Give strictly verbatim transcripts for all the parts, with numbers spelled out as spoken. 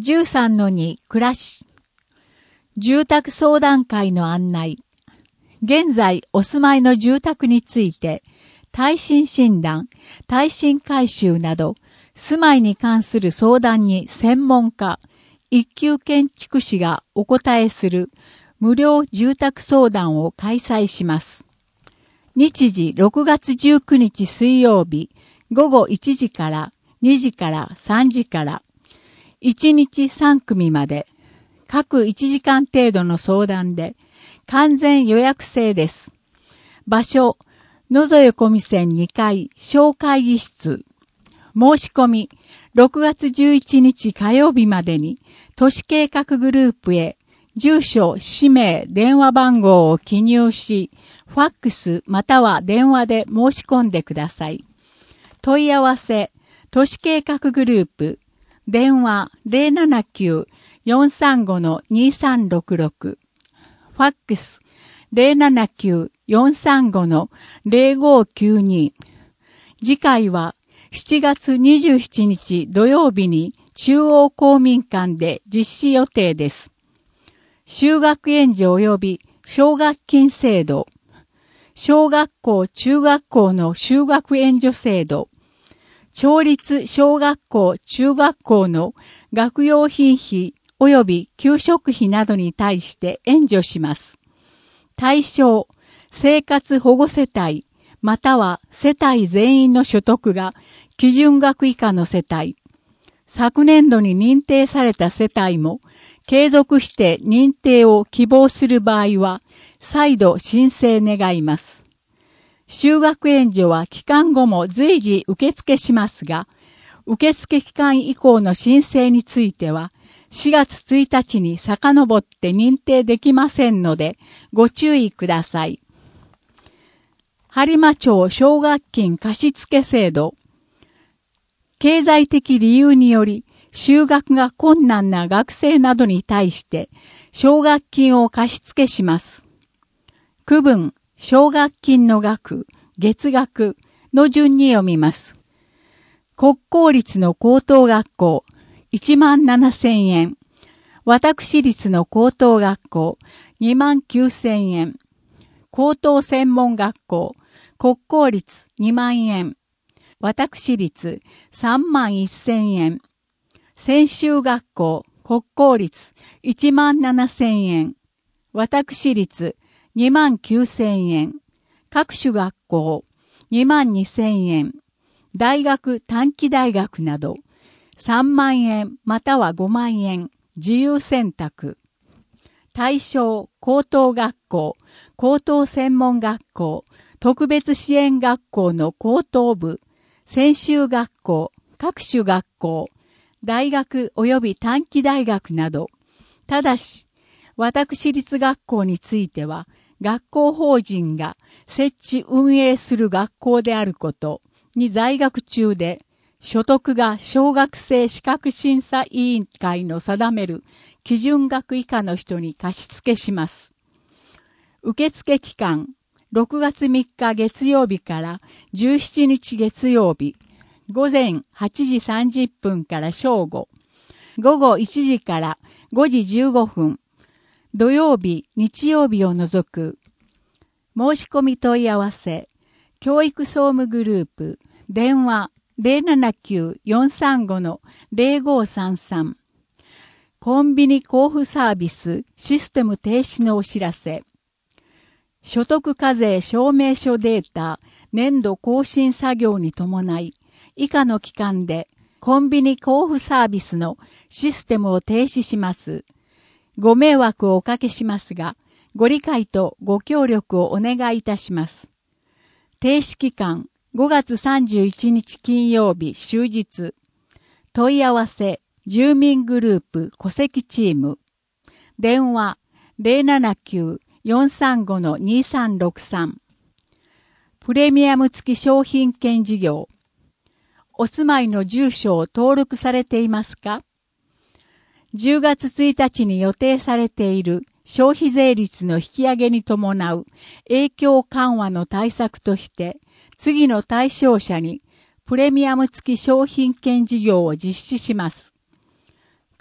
じゅうさんのに 暮らし。住宅相談会の案内。現在お住まいの住宅について、耐震診断、耐震改修など、住まいに関する相談に専門家、一級建築士がお答えする無料住宅相談を開催します。日時ろくがつじゅうくにち水曜日、午後いちじからにじからさんじから、いちにちさんくみまで、各いちじかん程度の相談で、完全予約制です。場所、野添小見線にかい小会議室。申し込み、ろくがつじゅういちにち火曜日までに、都市計画グループへ、住所、氏名、電話番号を記入し、ファックスまたは電話で申し込んでください。問い合わせ、都市計画グループ、電話 ゼロななきゅう よんさんご にさんろくろく、ファックス ゼロななきゅう よんさんご ゼロごきゅうに。次回はしちがつにじゅうしちにち土曜日に中央公民館で実施予定です。就学援助及び奨学金制度、小学校・中学校の就学援助制度、町立小学校・中学校の学用品費及び給食費などに対して援助します。対象、生活保護世帯、または世帯全員の所得が基準額以下の世帯。昨年度に認定された世帯も、継続して認定を希望する場合は、再度申請願います。就学援助は期間後も随時受付しますが、受付期間以降の申請については、しがつついたちに遡って認定できませんので、ご注意ください。播磨町奨学金貸付制度。経済的理由により、就学が困難な学生などに対して、奨学金を貸付します。区分、奨学金の額、月額の順に読みます。国公立の高等学校、いちまんななせんえん。私立の高等学校、にまんきゅうせんえん。高等専門学校、国公立にまんえん。私立さんまんせんえん。専修学校、国公立いちまんななせんえん。私立にまんきゅうせんえん。各種学校にまんにせんえん。大学短期大学などさんまんえんまたはごまんえん自由選択。対象高等学校、高等専門学校、特別支援学校の高等部、専修学校、各種学校、大学及び短期大学など、ただし、私立学校については、学校法人が設置運営する学校であることに在学中で、所得が小学生資格審査委員会の定める基準額以下の人に貸付します。受付期間、ろくがつみっか月曜日からじゅうしちにち月曜日、午前はちじさんじゅっぷんから正午、午後いちじからごじじゅうごふん、土曜日、日曜日を除く。申し込み問い合わせ、教育総務グループ、電話ゼロななきゅう よんさんご ゼロごさんさん。コンビニ交付サービスシステム停止のお知らせ。所得課税証明書データ年度更新作業に伴い、以下の期間でコンビニ交付サービスのシステムを停止します。ご迷惑をおかけしますが、ご理解とご協力をお願いいたします。停止期間、ごがつさんじゅういちにち金曜日終日。問い合わせ、住民グループ戸籍チーム。電話、ゼロななきゅう よんさんご にさんろくさん。プレミアム付き商品券事業。お住まいの住所を登録されていますか？じゅうがつついたちに予定されている消費税率の引き上げに伴う影響緩和の対策として、次の対象者にプレミアム付き商品券事業を実施します。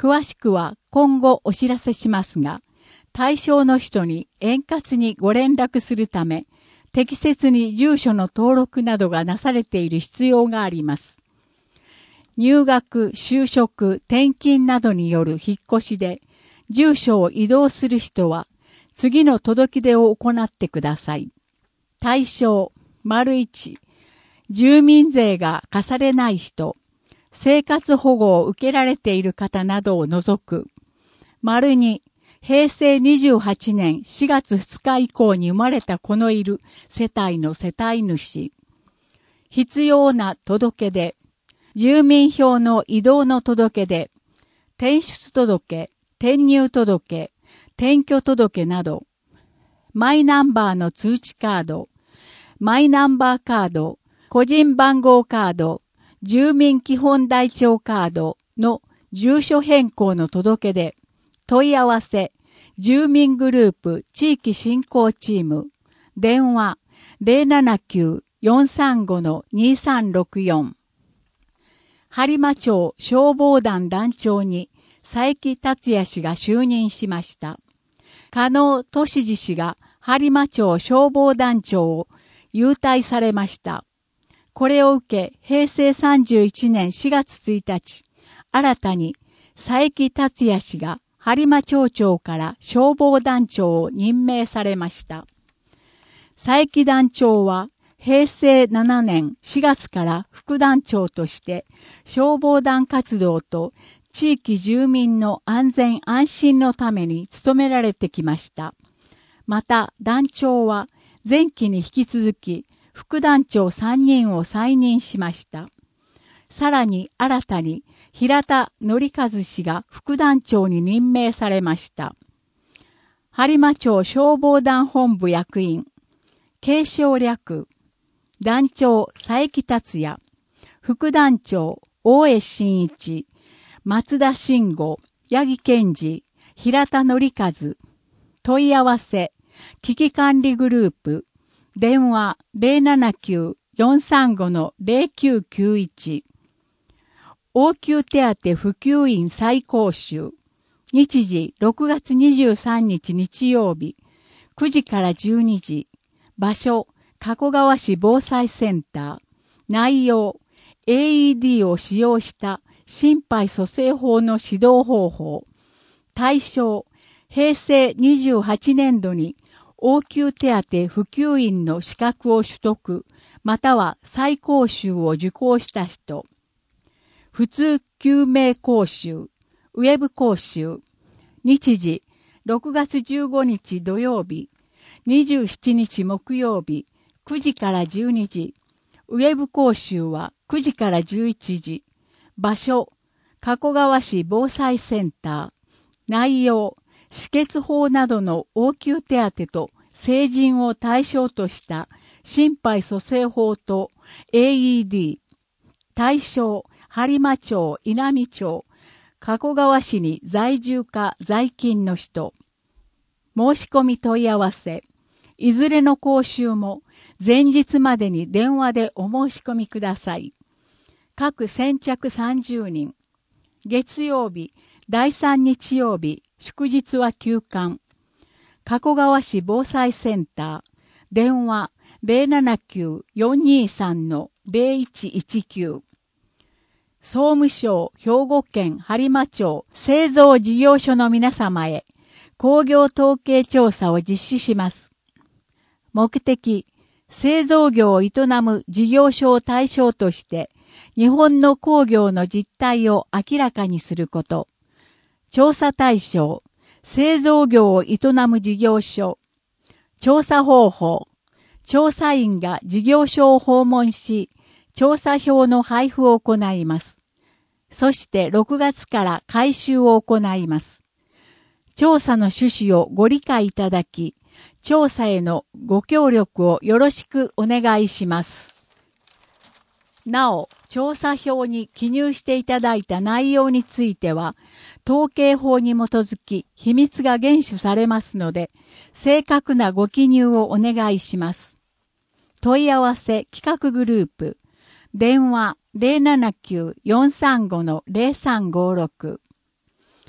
詳しくは今後お知らせしますが、対象の人に円滑にご連絡するため、適切に住所の登録などがなされている必要があります。入学、就職、転勤などによる引っ越しで、住所を移動する人は、次の届け出を行ってください。対象、丸一、住民税が課されない人、生活保護を受けられている方などを除く。丸二、平成にじゅうはちねんしがつふつか以降に生まれた子のいる世帯の世帯主。必要な届け出、住民票の移動の届け出、転出届、転入届、転居届など、マイナンバーの通知カード、マイナンバーカード、個人番号カード、住民基本台帳カードの住所変更の届け出、問い合わせ、住民グループ地域振興チーム、電話 ゼロななきゅう よんさんご にさんろくよん。播磨町消防団団長に佐伯達也氏が就任しました。加納俊二氏が播磨町消防団長を優待されました。これを受け、平成さんじゅういちねんしがつついたち、新たに佐伯達也氏が播磨町長から消防団長を任命されました。佐伯団長は平成ななねんしがつから副団長として消防団活動と地域住民の安全安心のために努められてきました。また団長は前期に引き続き副団長さんにんを再任しました。さらに新たに平田則和氏が副団長に任命されました。播磨町消防団本部役員、継承略、団長佐伯達也、副団長大江真一、松田慎吾、八木健二、平田則和、問い合わせ、危機管理グループ、電話 ゼロななきゅう よんさんご ゼロきゅうきゅういち。応急手当普及員再講習。日時ろくがつにじゅうさんにち日曜日、くじからじゅうにじ。場所、加古川市防災センター。内容、エーイーディー を使用した心肺蘇生法の指導方法。対象、平成にじゅうはちねんどに応急手当普及員の資格を取得、または再講習を受講した人。普通救命講習、ウェブ講習。日時、ろくがつじゅうごにち土曜日、にじゅうしちにち木曜日、くじからじゅうにじ。ウェブ講習はくじからじゅういちじ。場所、加古川市防災センター。内容、止血法などの応急手当と成人を対象とした心肺蘇生法と エーイーディー。対象、播磨町、稲美町、加古川市に在住か在勤の人。申し込み問い合わせ。いずれの講習も前日までに電話でお申し込みください。各先着さんじゅうにん。月曜日、だいさん日曜日、祝日は休館。加古川市防災センター。電話 ゼロななきゅう よんにさん ゼロいちいちきゅう。総務省兵庫県播磨町製造事業所の皆様へ工業統計調査を実施します。目的、製造業を営む事業所を対象として日本の工業の実態を明らかにすること。調査対象、製造業を営む事業所。調査方法、調査員が事業所を訪問し、調査票の配布を行います。そしてろくがつから回収を行います。調査の趣旨をご理解いただき、調査へのご協力をよろしくお願いします。なお、調査票に記入していただいた内容については、統計法に基づき秘密が厳守されますので、正確なご記入をお願いします。問い合わせ企画グループ。電話 ゼロななきゅう よんさんご ゼロさんごろく。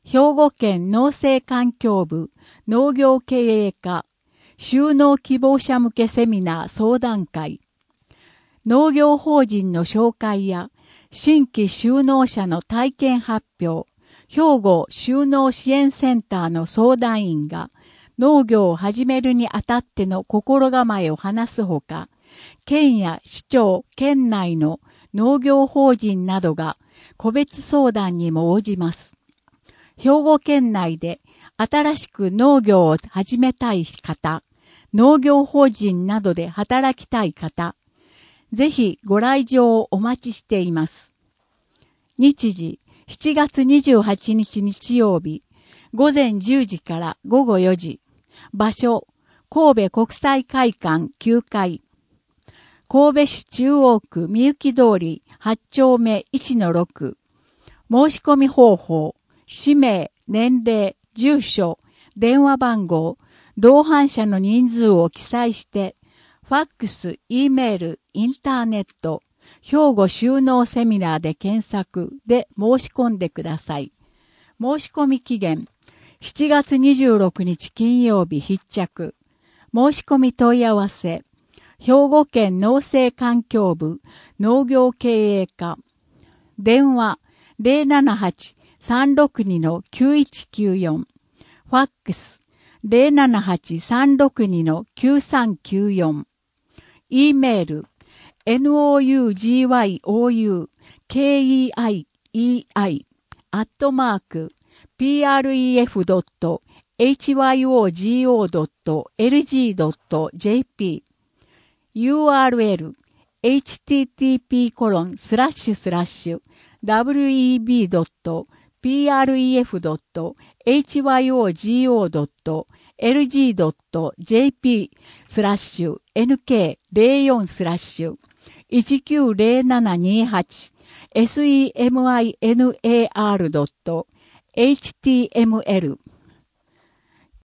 兵庫県農政環境部農業経営課就農希望者向けセミナー相談会、農業法人の紹介や新規就農者の体験発表、兵庫就農支援センターの相談員が農業を始めるにあたっての心構えを話すほか、県や市町、県内の農業法人などが個別相談にも応じます。兵庫県内で新しく農業を始めたい方、農業法人などで働きたい方、ぜひご来場をお待ちしています。日時、しちがつにじゅうはちにち日曜日、ごぜんじゅうじからごごよじ。場所、神戸国際会館きゅうかい。神戸市中央区みゆき通りはちちょうめいちのろく。申し込み方法、氏名、年齢、住所、電話番号、同伴者の人数を記載して、ファックス、Eメール、インターネット、兵庫就農セミナーで検索で申し込んでください。申し込み期限、しちがつにじゅうろくにち金曜日必着。申し込み問い合わせ、兵庫県農政環境部農業経営課。電話 ゼロななはち さんろくに きゅういちきゅうよん。ファックス ゼロななはち さんろくに きゅうさんきゅうよん。Eメール、ノーユージーワイオーユーケーイーアイイーアイ アットマーク ピーアールイーエフドットエイチワイオージーオードットエルジードットジェーピー ユーアールエル エイチティーティーピーコロンスラッシュスラッシュダブリューイービードットピーアールイーエフドットエイチワイオージーオードットエルジードットジェーピー スラッシュ エヌケーゼロよん スラッシュいちきゅうゼロななにはち セミナードットエイチティーエムエル